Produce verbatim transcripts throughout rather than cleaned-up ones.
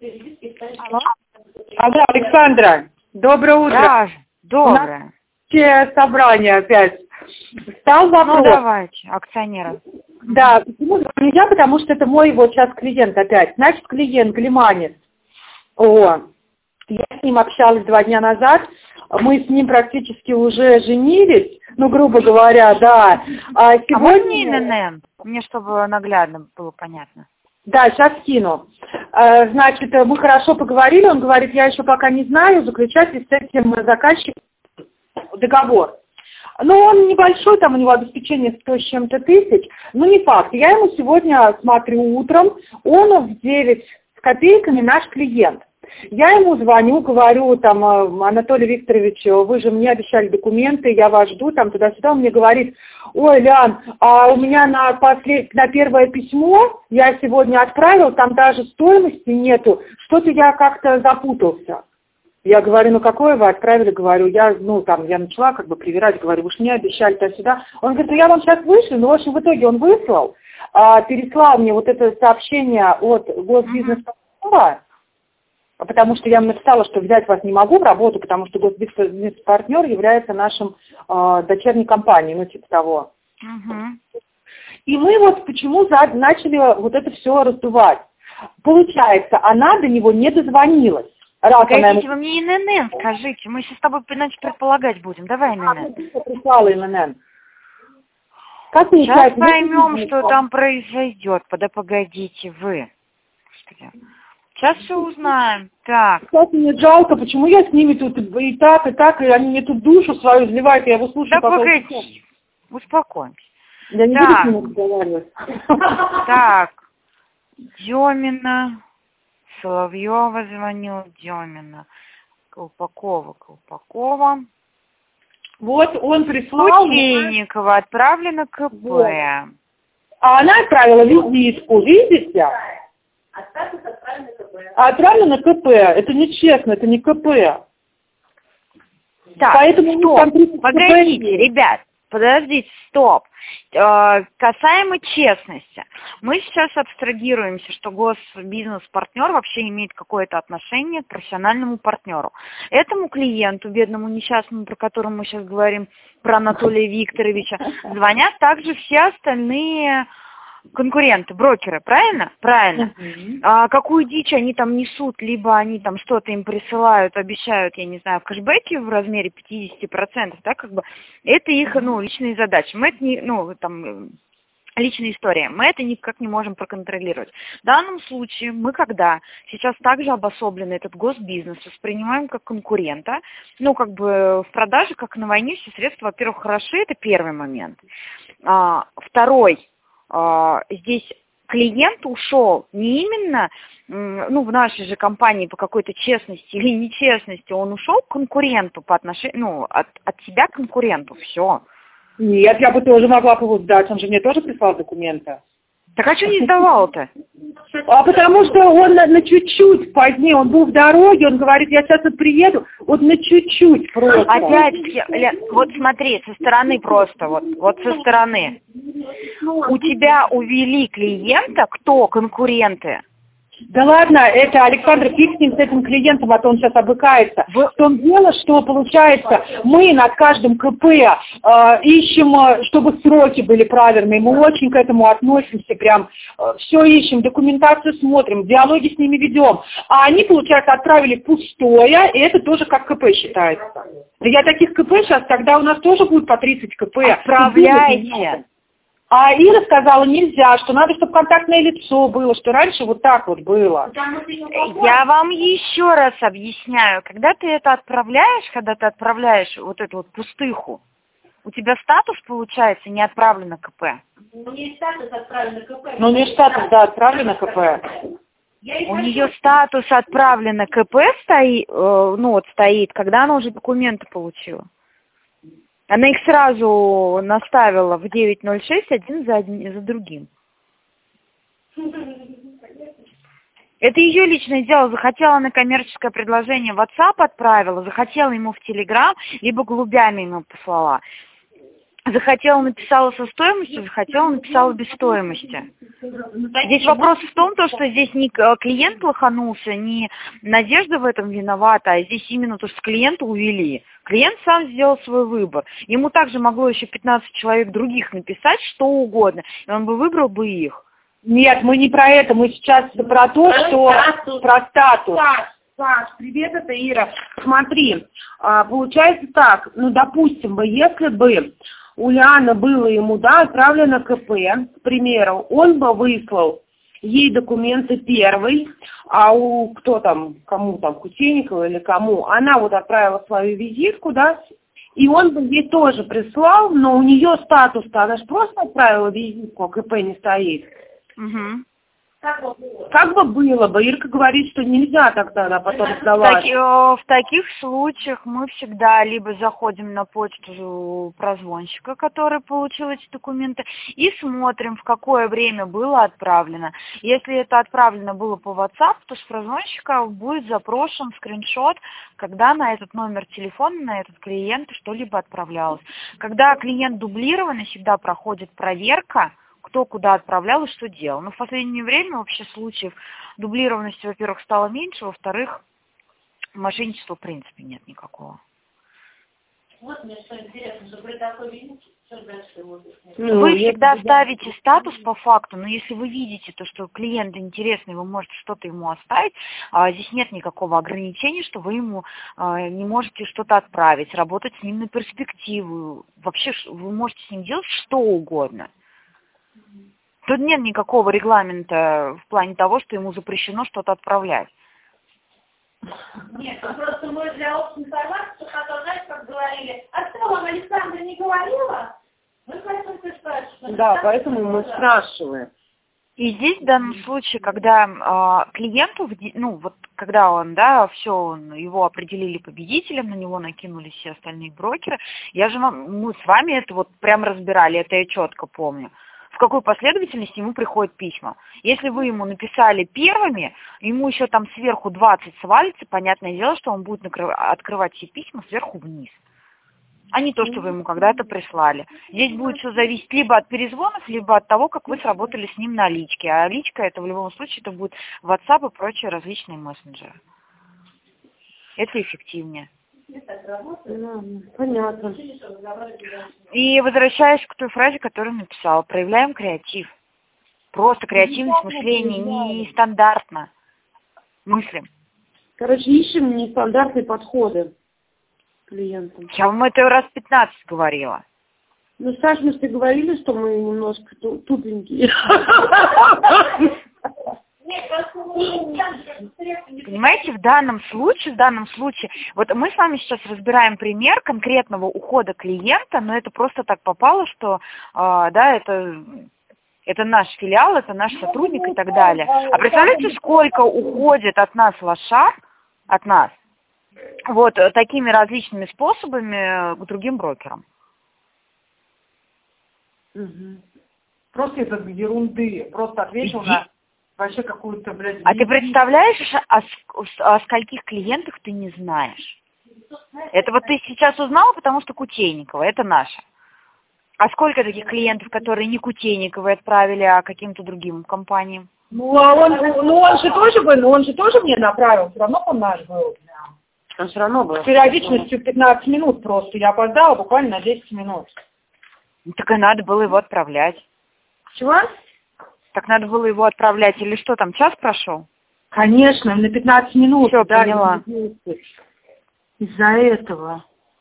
Алло. Алло, Александра, доброе утро. Да, доброе. У нас собрание опять. Стал вопрос. Ну, давайте, акционеры. Да, почему нельзя, потому что это мой вот сейчас клиент опять. Значит, клиент Глиманец. О, я с ним общалась два дня назад. Мы с ним практически уже женились, ну, грубо говоря, да. А, сегодня... а можно мне ИНН? Мне, чтобы наглядно было понятно. Да, сейчас скину. Значит, мы хорошо поговорили, он говорит, я еще пока не знаю, заключать ли с этим заказчиком договор. Но он небольшой, там у него обеспечение сто с чем-то тысяч, но не факт. Я ему сегодня смотрю утром, он в девять с копейками наш клиент. Я ему звоню, говорю, там, Анатолий Викторович, вы же мне обещали документы, я вас жду, там, туда-сюда. Он мне говорит, ой, Лян, а у меня на, послед... на первое письмо я сегодня отправил, там даже стоимости нету, что-то я как-то запутался. Я говорю, ну какое вы отправили, говорю, я, ну, там, я начала как бы привирать, говорю, вы же мне обещали туда-сюда. Он говорит, ну я вам сейчас вышлю, но, в общем, в итоге он выслал, а, переслал мне вот это сообщение от Госбизнес-партнера, потому что я ему написала, что взять вас не могу в работу, потому что Госбизнес-партнер является нашим э, дочерней компанией, ну типа того. Угу. И мы вот почему за, начали вот это все раздувать. Получается, она до него не дозвонилась. Погодите, она... вы мне ИНН скажите, мы сейчас с тобой иначе предполагать будем. Давай ИНН. А, прислала ИНН. Как сейчас поймем, что там произойдет. Да погодите вы. Господи. Сейчас все узнаем. Так. Кстати, мне жалко, почему я с ними тут и так, и так, и они мне тут душу свою изливают, я его слушаю. Да погоди, успокоимся. Я не буду с ним разговаривать. Так, Демина, Соловьева звонил, Демина, Колпакова, Колпакова. Вот он прислал. Путейникова отправлено КП. Вот. А она отправила визитку, видите? А статус отправлен на КП. А отправлено на КП. Это нечестно, это не КП. Так, поэтому стоп, погодите, ребят, подождите, стоп. Э, касаемо честности, мы сейчас абстрагируемся, что госбизнес-партнер вообще имеет какое-то отношение к профессиональному партнеру. Этому клиенту, бедному несчастному, про которого мы сейчас говорим, про Анатолия Викторовича, звонят также все остальные конкуренты, брокеры, правильно? Правильно. Uh-huh. А какую дичь они там несут, либо они там что-то им присылают, обещают, я не знаю, кэшбэки в размере пятьдесят процентов, да, как бы, это их, ну, личные задачи. Мы это не, ну, там, личная история. Мы это никак не можем проконтролировать. В данном случае мы, когда сейчас также обособлены этот госбизнес, воспринимаем как конкурента, ну, как бы в продаже, как на войне, все средства, во-первых, хороши, это первый момент. А, второй. Здесь клиент ушел не именно, ну, в нашей же компании по какой-то честности или нечестности, он ушел к конкуренту по отношению, ну, от, от себя к конкуренту, все. Нет, я бы тоже могла бы сдать, он же мне тоже прислал документы. Так а что не сдавал-то? А потому что он на, на чуть-чуть позднее, он был в дороге, он говорит, я сейчас вот приеду, вот на чуть-чуть просто. Опять-таки, вот смотри, со стороны просто, вот, вот со стороны. У тебя увели клиента, кто конкуренты? Да ладно, это Александр, фиг с ним, с этим клиентом, а то он сейчас обыкается. В том дело, что получается, мы над каждым КП э, ищем, чтобы сроки были правильные, мы очень к этому относимся, прям э, все ищем, документацию смотрим, диалоги с ними ведем. А они, получается, отправили пустое, и это тоже как КП считается. Да я таких КП сейчас, тогда у нас тоже будет по тридцать КП. Отправляйте. А Ира сказала, нельзя, что надо, чтобы контактное лицо было, что раньше вот так вот было. Я вам еще раз объясняю. Когда ты это отправляешь, когда ты отправляешь вот эту вот пустыху, у тебя статус, получается, не отправлено КП. У нее статус отправлено КП. Ну, у нее статус, да, отправлено КП. У нее статус отправлено КП стоит, э, ну вот стоит, когда она уже документы получила. Она их сразу наставила в девять ноль шесть один за, один за другим. Это ее личное дело. Захотела на коммерческое предложение в WhatsApp отправила, захотела ему в Telegram, либо голубями ему послала. Захотела, написала со стоимостью, захотела, написала без стоимости. Здесь вопрос в том, то, что здесь не клиент лоханулся, не Надежда в этом виновата, а здесь именно то, что клиента увели. Клиент сам сделал свой выбор. Ему также могло еще пятнадцать человек других написать, что угодно, и он бы выбрал бы их. Нет, мы не про это, мы сейчас про то, что статус. Про статус. Саш, Саш, привет, это Ира. Смотри, получается так, ну, допустим, бы, если бы у Лианы было ему, да, отправлено КП, к примеру, он бы выслал ей документы первый, а у кто там, кому там, Кутейникова или кому, она вот отправила свою визитку, да, и он бы ей тоже прислал, но у нее статус-то, она же просто отправила визитку, а КП не стоит. Угу. Как бы было? Как бы было бы. Ирка говорит, что нельзя тогда она потом сдавать. В, таки, в таких случаях мы всегда либо заходим на почту прозвонщика, который получил эти документы, и смотрим, в какое время было отправлено. Если это отправлено было по WhatsApp, то с прозвонщика будет запрошен скриншот, когда на этот номер телефона, на этот клиент что-либо отправлялось. Когда клиент дублированный, всегда проходит проверка, кто куда отправлял и что делал. Но в последнее время вообще случаев дублированности, во-первых, стало меньше, во-вторых, мошенничества в принципе нет никакого. Вот мне что интересно, что при такой визите, что дальше вот. Ну, вы всегда ставите статус по факту, но если вы видите то, что клиент интересный, вы можете что-то ему оставить, а здесь нет никакого ограничения, что вы ему а, не можете что-то отправить, работать с ним на перспективу. Вообще вы можете с ним делать что угодно. Тут нет никакого регламента в плане того, что ему запрещено что-то отправлять. Нет, просто мы для общей информации, что, знаете, как говорили, а что вам Александра не говорила? Мы хотим спрашивать. Да, поэтому мы спрашиваем. И здесь в данном случае, когда э, клиенту, ну вот когда он, да, все, он, его определили победителем, на него накинулись все остальные брокеры, я же, мы с вами это вот прям разбирали, это я четко помню. В какой последовательности ему приходят письма. Если вы ему написали первыми, ему еще там сверху двадцать свалится, понятное дело, что он будет открывать все письма сверху вниз. А не то, что вы ему когда-то прислали. Здесь будет все зависеть либо от перезвонов, либо от того, как вы сработали с ним на личке. А личка это в любом случае это будет WhatsApp и прочие различные мессенджеры. Это эффективнее. Ну, понятно. И возвращаясь к той фразе, которую написала, проявляем креатив. Просто креативность мышления, не стандартно мыслим. Короче, ищем нестандартные подходы клиентам. Я вам это раз пятнадцать говорила. Ну, Саша, мы тебе говорили, что мы немножко тупенькие. Понимаете, в данном случае, в данном случае, вот мы с вами сейчас разбираем пример конкретного ухода клиента, но это просто так попало, что, э, да, это, это наш филиал, это наш сотрудник и так далее. А представляете, сколько уходит от нас лошар, от нас, вот такими различными способами к другим брокерам? Угу. Просто из-за ерунды, просто ответил на... Вообще какую-то, блядь... А ты представляешь, о, о скольких клиентах ты не знаешь? Это вот ты сейчас узнала, потому что Кутейникова, это наша. А сколько таких клиентов, которые не Кутейниковой отправили, а каким-то другим компаниям? Ну, а он, ну, он же тоже был, он же тоже мне направил, все равно он наш был. Он все равно был. С периодичностью пятнадцать минут просто, я опоздала буквально на десять минут. Ну, так и надо было его отправлять. Чего? Так надо было его отправлять, или что там, час прошел? Конечно, на пятнадцать минут. Все, да, поняла. Из-за этого.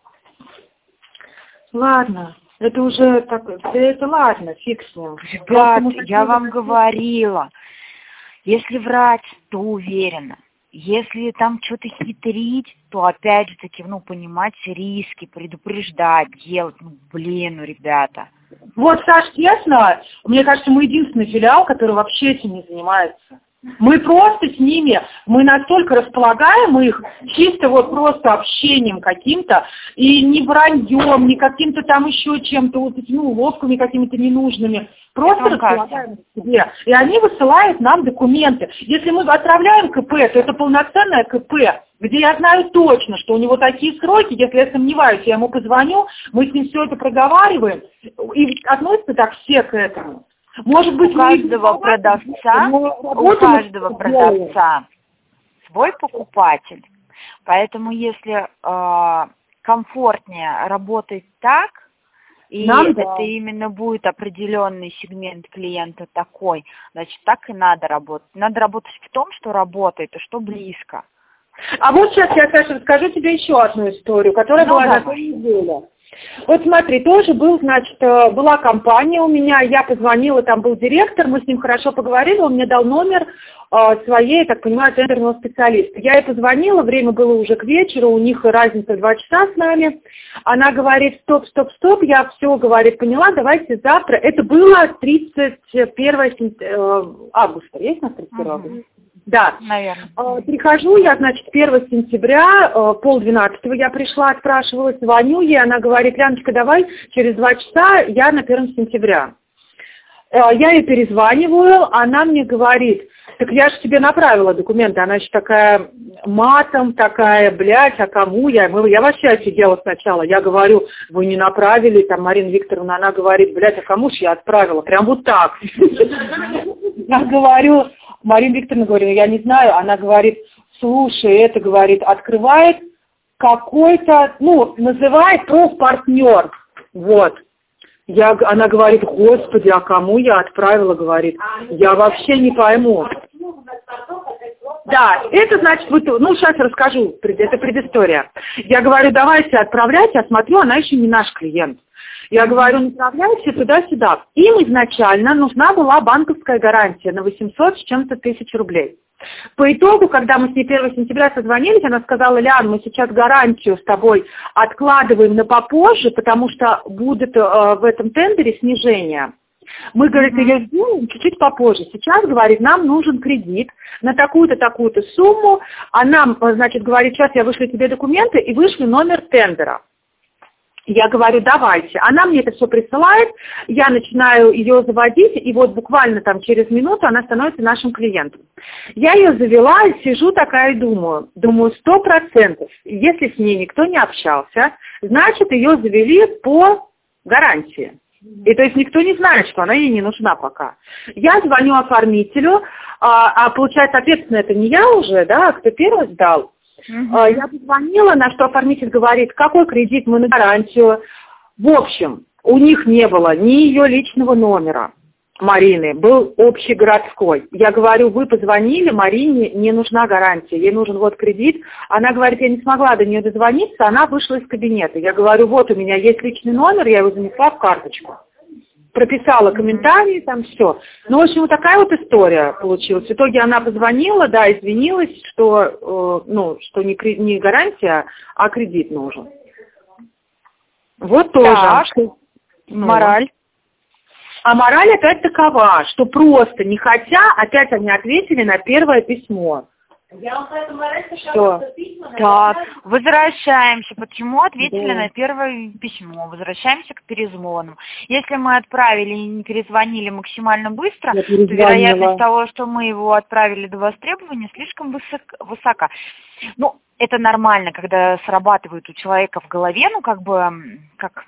Ладно, это уже так, это ладно, фиг с ним. Ребят, я вам говорила, если врать, то уверенно. Если там что-то хитрить, то опять же таки, ну, понимать риски, предупреждать, делать, ну, блин, ну, ребята. Вот, Саш, честно, мне кажется, мы единственный филиал, который вообще этим не занимается. Мы просто с ними, мы настолько располагаем их чисто вот просто общением каким-то, и не враньем, не каким-то там еще чем-то, вот этими уловками какими-то ненужными. Просто располагаем их себе. И они высылают нам документы. Если мы отправляем КП, то это полноценное КП. где я знаю точно, что у него такие сроки, если я сомневаюсь, я ему позвоню, мы с ним все это проговариваем, и относятся так все к этому. Может быть, у каждого продавца, у каждого продавца свой покупатель. Поэтому если э, комфортнее работать так, и Нам, это да. именно будет определенный сегмент клиента такой, значит, так и надо работать. Надо работать в том, что работает и что близко. А вот сейчас я, Саша, расскажу тебе еще одну историю, которая ну, была на той неделе. Вот смотри, тоже был, значит, была компания у меня, я позвонила, там был директор, мы с ним хорошо поговорили, он мне дал номер э, своей, я так понимаю, тендерного специалиста. Я ей позвонила, время было уже к вечеру, у них разница два часа с нами. Она говорит, стоп, стоп, стоп, я все, говорит, поняла, давайте завтра. Это было тридцать первое августа, есть у нас тридцать первое августа? Да, наверное. Прихожу я, значит, первого сентября, полдвенадцатого я пришла, отпрашивалась, звоню ей, она говорит, Яночка, давай через два часа, я на первого сентября. Я ей перезваниваю, она мне говорит, так я же тебе направила документы, она еще такая матом, такая, блядь, а кому я? Я вообще офигела сначала, я говорю, вы не направили, там, Марина Викторовна, она говорит, блядь, а кому же я отправила? Прям вот так. Я говорю, Марина Викторовна, говорю, я не знаю, она говорит, слушай, это, говорит, открывает какой-то, ну, называет профпартнер, вот. Я, она говорит, господи, а кому я отправила, говорит, я вообще не пойму. Да, это значит, вот, ну, сейчас расскажу, это предыстория. Я говорю, давайте отправляйте, я смотрю, она еще не наш клиент. Я говорю, направляйте туда-сюда. Им изначально нужна была банковская гарантия на восемьсот с чем-то тысяч рублей. По итогу, когда мы с ней первого сентября созвонились, она сказала, Лян, мы сейчас гарантию с тобой откладываем на попозже, потому что будет э, в этом тендере снижение. Мы, говорит, mm-hmm. ее сделаем чуть-чуть попозже. Сейчас, говорит, нам нужен кредит на такую-то, такую-то сумму. А нам, значит, говорит, сейчас я вышлю тебе документы и вышлю номер тендера. Я говорю, давайте. Она мне это все присылает, я начинаю ее заводить, и вот буквально там через минуту она становится нашим клиентом. Я ее завела, и сижу такая и думаю, думаю, сто процентов, если с ней никто не общался, значит, ее завели по гарантии. И то есть никто не знает, что она ей не нужна пока. Я звоню оформителю, а, а получается, соответственно, это не я уже, да, а кто первый сдал. Uh-huh. Я позвонила, на что оформитель говорит, какой кредит мы на гарантию. В общем, у них не было ни ее личного номера Марины, был общегородской. Я говорю, вы позвонили, Марине не нужна гарантия, ей нужен вот кредит. Она говорит, я не смогла до нее дозвониться, она вышла из кабинета. Я говорю, вот у меня есть личный номер, я его занесла в карточку. Прописала комментарии, там все. Ну, в общем, вот такая вот история получилась. В итоге она позвонила, да, извинилась, что, э, ну, что не, не гарантия, а кредит нужен. Вот тоже. Так, ну, мораль. А мораль опять такова, что просто не хотя, опять они ответили на первое письмо. Я вам поэтому мораль что? письма, Так, возвращаемся. Почему ответили Да. на первое письмо? Возвращаемся к перезвону. Если мы отправили и не перезвонили максимально быстро, то вероятность того, что мы его отправили до востребования, слишком высок, высока. Ну, это нормально, когда срабатывает у человека в голове, ну, как бы, как...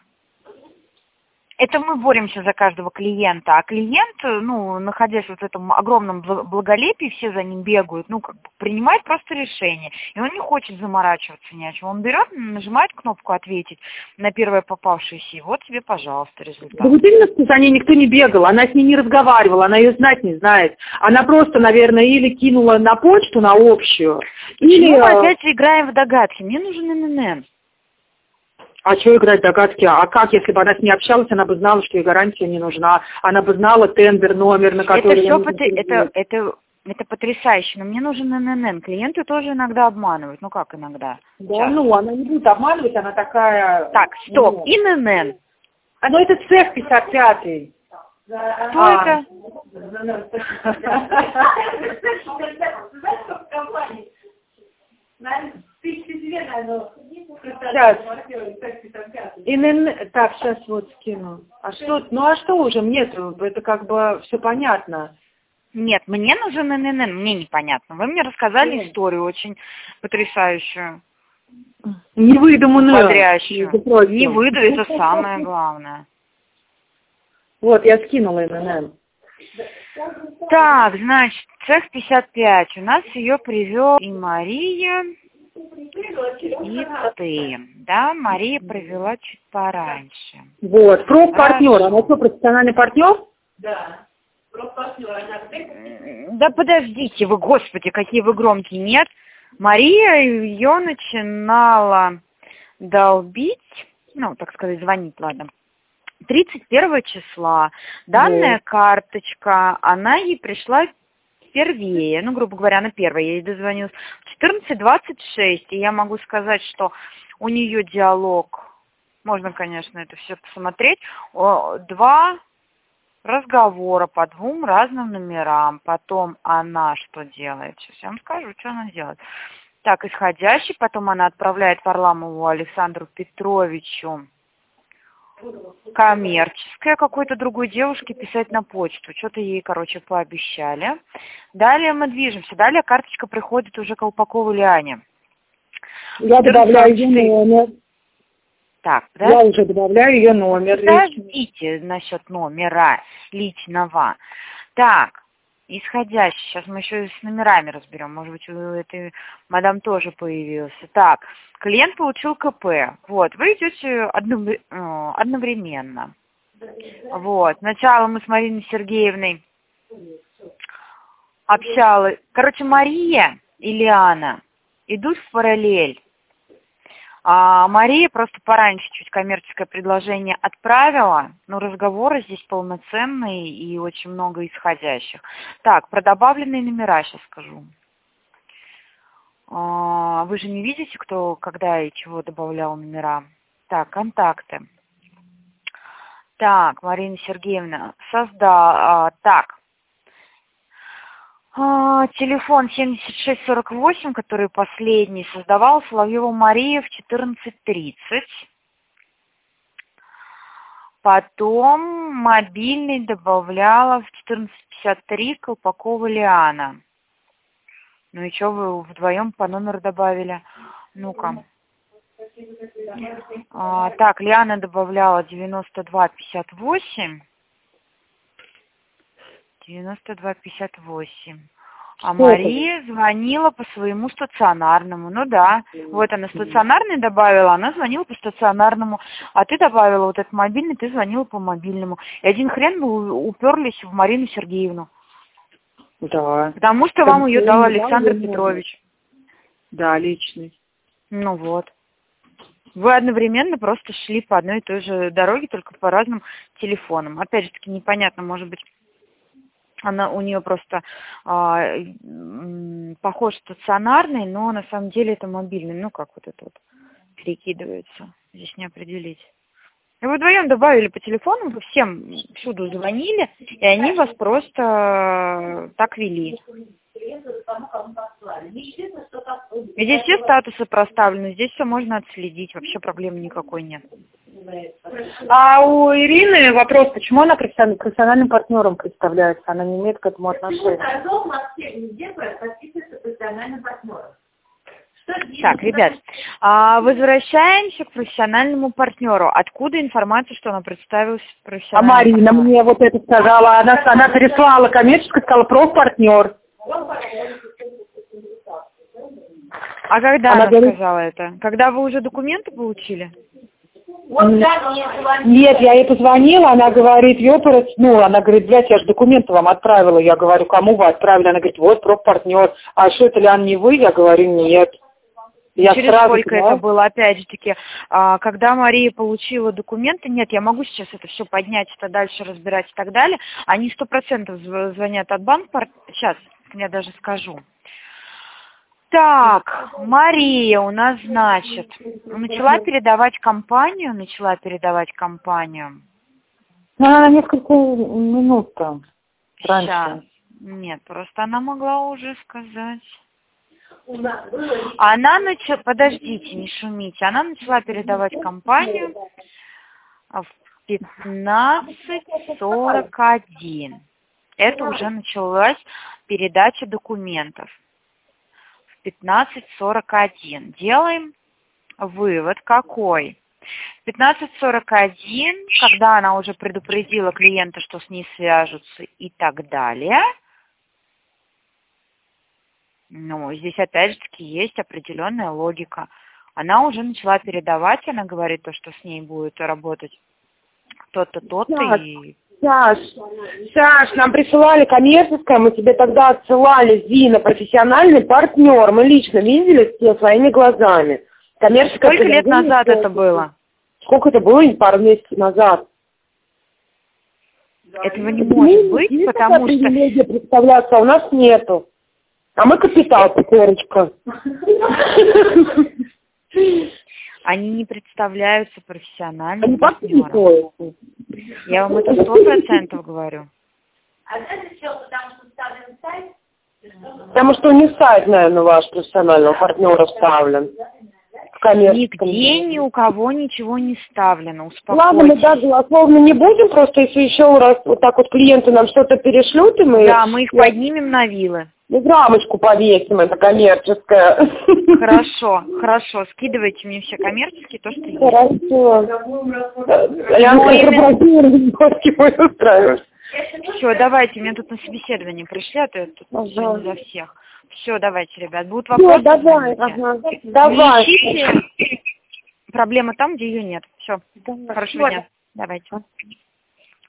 Это мы боремся за каждого клиента, а клиент, ну, находясь вот в этом огромном благолепии, все за ним бегают, ну, как бы принимает просто решение. И он не хочет заморачиваться ни о чем. Он берет, нажимает кнопку «Ответить» на первое попавшееся, и вот тебе, пожалуйста, результат. Да вот именно, что за ней никто не бегал, она с ней не разговаривала, она ее знать не знает. Она просто, наверное, или кинула на почту, на общую, или... Почему мы опять играем в догадки? Мне нужен эн эн эн. А что играть догадки? А как, если бы она с ней общалась, она бы знала, что ей гарантия не нужна. Она бы знала тендер, номер, на который... Это все потри... это, это, это потрясающе, но мне нужен эн эн эн. Клиенты тоже иногда обманывают. Ну как иногда? Да, Сейчас. ну, она не будет обманывать, она такая... Так, стоп, ну... эн эн эн. А, ну, это цех пятьдесят пятый. Кто а. это? Сейчас. эн эн эн, так, сейчас вот скину. А что, ну а что уже? Нет, это как бы все понятно. Нет, мне нужен эн эн эн, мне непонятно. Вы мне рассказали Нет. историю очень потрясающую. Невыдуманную. Бодрящую. Не выйду, это самое главное. Вот, я скинула эн эн эн. Так, значит, цех пятьдесят пять. У нас ее привел и Мария, и ты. Да, Мария провела чуть пораньше. Вот, профпартнер. Она что, профессиональный партнер? Да. Да подождите вы, господи, какие вы громкие. Нет, Мария ее начинала долбить, ну, так сказать, звонить, ладно, тридцать первого числа. Данная вот. Карточка, она ей пришла первее, ну, грубо говоря, она первая, я ей дозвонилась в четырнадцать двадцать шесть, и я могу сказать, что у нее диалог, можно, конечно, это все посмотреть, два разговора по двум разным номерам. Потом она что делает? Сейчас я вам скажу, что она делает. Так, исходящий, потом она отправляет Варламову Александру Петровичу коммерческое какой-то другой девушке писать на почту. Что-то ей, короче, пообещали. Далее мы движемся. Далее карточка приходит уже Колпаковой Лиане. Я добавляю ее номер. Так, да? Я уже добавляю ее номер. Подождите насчет номера личного. Так, исходящий. Сейчас мы еще с номерами разберем. Может быть, у этой мадам тоже появился. Так, клиент получил ка пэ. Вот, вы идете одновременно. Вот, сначала мы с Мариной Сергеевной общалась. Короче, Мария и Лиана идут в параллель. А Мария просто пораньше чуть коммерческое предложение отправила, но разговоры здесь полноценные и очень много исходящих. Так, про добавленные номера сейчас скажу. А, вы же не видите, кто, когда и чего добавлял номера? Так, контакты. Так, Марина Сергеевна создала... Так. Телефон семьдесят шесть сорок восемь, который последний, создавал Соловьева Мария в четырнадцать тридцать. Потом мобильный добавляла в четырнадцать пятьдесят три Колпакова Лиана. Ну и что вы вдвоем по номеру добавили? Ну-ка. А, так, Лиана добавляла девяносто два пятьдесят восемь. девяносто два пятьдесят восемь. А Мария звонила по своему стационарному. Ну да, вот она стационарный добавила, она звонила по стационарному. А ты добавила вот этот мобильный, ты звонила по мобильному. И один хрен мы уперлись в Марину Сергеевну. Да. Потому что вам ее дал Александр Петрович. Да, личный. Ну вот. Вы одновременно просто шли по одной и той же дороге, только по разным телефонам. Опять же таки непонятно, может быть, она у нее просто а, похож стационарный, но на самом деле это мобильный. Ну как вот это вот перекидывается, здесь не определить. И вы вдвоем добавили по телефону, вы всем всюду звонили, и они вас просто так вели. И здесь все статусы проставлены, здесь все можно отследить, вообще проблем никакой нет. А у Ирины вопрос, почему она профессиональным партнером представляется, она не имеет к этому отношения? Так, ребят, возвращаемся к профессиональному партнеру. Откуда информация, что она представилась профессиональным А Марина партнером? мне вот это сказала, она, она переслала коммерческую, сказала профпартнер. А когда она она говорит... сказала это? Когда вы уже документы получили? Нет, я ей позвонила, она говорит, ёпарас, ну, она говорит, блядь, я же документы вам отправила. Я говорю, кому вы отправили? Она говорит, вот, профпартнер. А что, это, Лиан, не вы? Я говорю, нет. Я Через сразу сколько поняла. это было, опять же таки, а, когда Мария получила документы, нет, я могу сейчас это все поднять, это дальше разбирать и так далее, они сто процентов звонят от банка, сейчас я даже скажу. Так, Мария у нас, значит, начала передавать компанию, начала передавать компанию. Ну, она на несколько минут там раньше. Сейчас. Нет, просто она могла уже сказать. Она начала, подождите, не шумите, она начала передавать компанию в пятнадцать сорок один. Это уже началась передача документов. В пятнадцать сорок один. Делаем вывод какой? В пятнадцать сорок один, когда она уже предупредила клиента, что с ней свяжутся и так далее, ну, здесь опять же таки есть определенная логика. Она уже начала передавать, она говорит то, что с ней будет работать то-то, то-то и... Саш, Саш, нам присылали коммерческое, мы тебе тогда отсылали Зина, профессиональный партнер. Мы лично видели все своими глазами. Коммерческое. Сколько лет назад это было? Сколько это было? Пару месяцев назад. Этого не может быть, потому что... представляться у нас нету. А мы капитал, пятерочка. Они не представляются профессиональным партнером. Я вам это сто процентов говорю. А знаете что, потому что вставлен сайт? Потому что не сайт, наверное, ваш профессионального партнера вставлен. Нигде ни у кого ничего не вставлено, успокойтесь. Ладно, мы так голословно не будем, просто если еще раз вот так вот клиенты нам что-то перешлют, и мы... Да, мы их поднимем на вилы. И рамочку повесим, это коммерческое. Хорошо, хорошо, скидывайте мне все коммерческие, то, что есть. Хорошо. Лянка, корпоративные гости устраиваешь. Все, давайте, меня тут на собеседование пришли, а то я тут все не за всех. Все, давайте, ребят, будут вопросы? Все, давай, ага. Давай. Не ищите. Проблема там, где ее нет. Все, хорошего дня. Давайте.